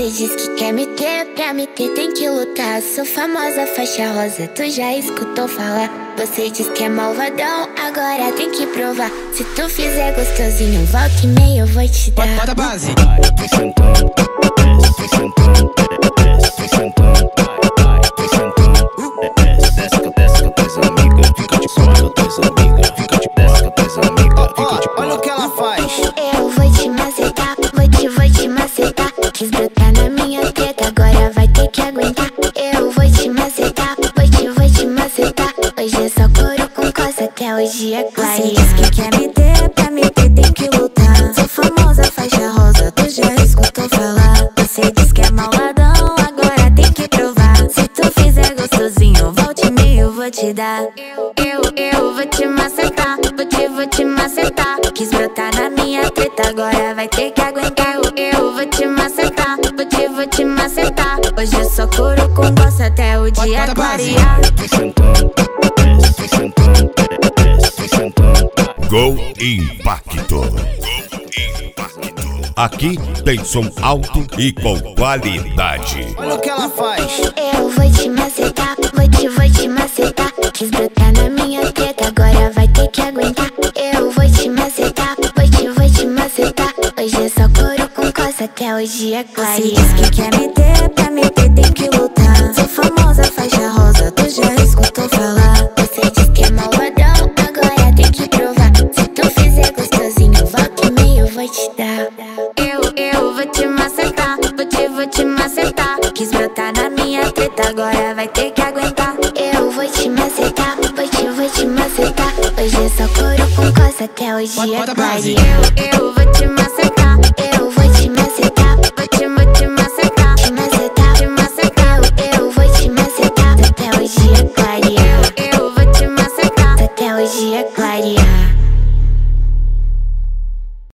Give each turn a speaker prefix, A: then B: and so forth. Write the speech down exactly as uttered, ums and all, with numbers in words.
A: Você diz que quer me ter, pra me ter tem que lutar. Sou famosa faixa rosa, tu já escutou falar. Você diz que é malvadão, agora tem que provar. Se tu fizer gostosinho, volta e meia eu vou te dar.
B: Bota a base.
C: Vai sentando, vai sentando, vai sentando, vai sentando. Desce com desce com tuas amigas, fica de pau com tuas amigas, fica de desce com tuas amigas, fica de pau.
B: Olha o que ela faz.
A: Eu vou te macetar, vou te, vou te macetar. Quis brotar na minha treta, agora vai ter que aguentar. Eu vou te macetar, vou te, vou te macetar. Hoje é só couro com coça, até hoje é claro. Você diz que quer me ter, pra me ter tem que lutar. Sou famosa faixa rosa, tu já escutou falar. Você diz que é malvadão, agora tem que provar. Se tu fizer gostosinho, volte me, eu vou te dar. Eu, eu, eu vou te macetar, vou te, vou te macetar. Quis brotar na minha treta, agora vai ter que aguentar. Eu, eu vou te macetar, vou te, vou te macetar. Hoje é só couro com gosto até o dia clarear.
C: Vai sentando, vai sentando, vai sentando.
D: Gol Impacto. Aqui tem som alto e com qualidade.
B: Olha o que ela faz.
A: Eu vou te macetar, vou te, vou te macetar. Quis brotar na minha treta, agora vai ter que aguentar. Eu vou te macetar, vou te, vou te macetar. Hoje é só couro com coça, até hoje é claro. Você diz que quer me ter, pra me ter tem que lutar. Sou famosa faixa rosa, tu já escutou falar. Você diz que é malvadão, agora tem que provar. Se tu fizer gostosinho, volta e meia eu vou te dar. Eu, eu vou te macetar, vou te, vou te macetar. Quis brotar na minha treta, agora vai ter que aguentar. Eu vou te macetar, vou te, vou te macetar. Hoje é só couro com coça, até hoje é
B: Bota a
A: claro.
B: base.
A: Eu, eu vou te macetar.